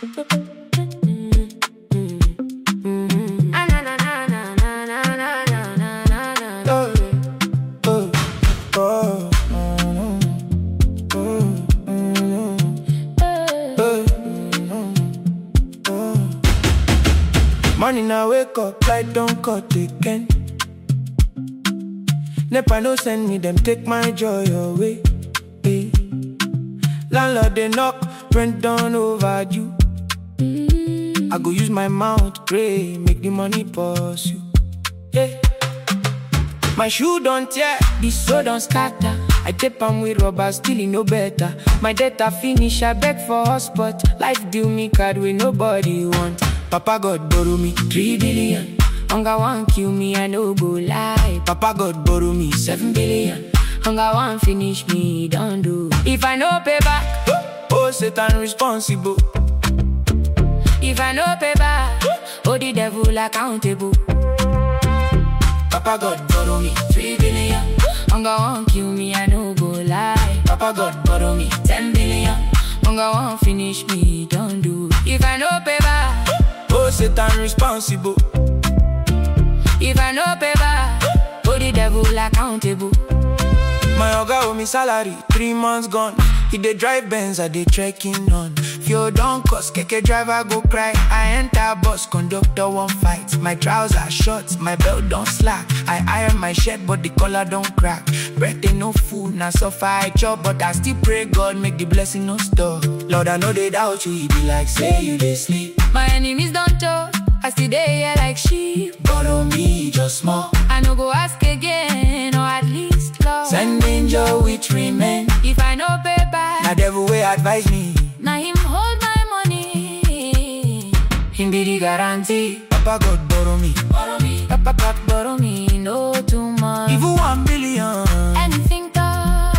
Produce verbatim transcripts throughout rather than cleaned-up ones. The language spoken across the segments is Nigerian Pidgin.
Morning I wake up, light don't cut again. Nepa no send me, them take my joy away. Hey. Landlord they knock, rent down overdue. I go use my mouth, pray, make the money pursue. Yeah. My shoe don't tear, the soul don't scatter. I tape am with rubber, still e no better. My data finish, I beg for hotspot. Life deal me card with nobody want. Papa God borrow me three billion. Hunger won't kill me, I no go lie. Papa God borrow me seven billion. Hunger won't finish me, don't do. If I no pay back, oh, oh Satan responsible. If I no pay back, oh the devil accountable. Papa God borrow me three billion. Hunger won't kill me, I no go lie. Papa God borrow me ten billion. Hunger won't finish me, don't do. If I no pay back, oh Satan responsible. If I no pay back, oh the devil accountable. My oga owe me salary, three months gone. He dey drive Benz, I dey trekking on. Fuel don't cost, keke driver go cry. I enter bus, conductor won't fight. My trousers short, my belt don't slack. I iron my shirt, but the collar don't crack. Breath ain't no food, now suffer I chop, but I still pray God make the blessing no stop. Lord, I know they doubt you, he be like, say you dey sleep. My enemies don't talk, I still dey here like sheep. Borrow me just more, I no go ask again, or at least love. send angel which remain. If I no pay back, Now devil way advise me. now him hold my money. Him be the guarantee. Papa God borrow me, Borrow me, Papa God borrow me, no too much. even one billion. Anything touch.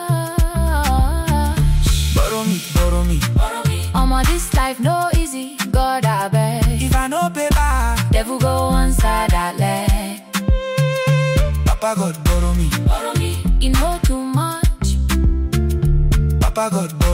Borrow me, borrow me. Borrow me. Omo, this life no easy, God I beg. If I no pay back, Devil go one side that leg. Papa God borrow me, Borrow me, he know too much. Papa God borrow me.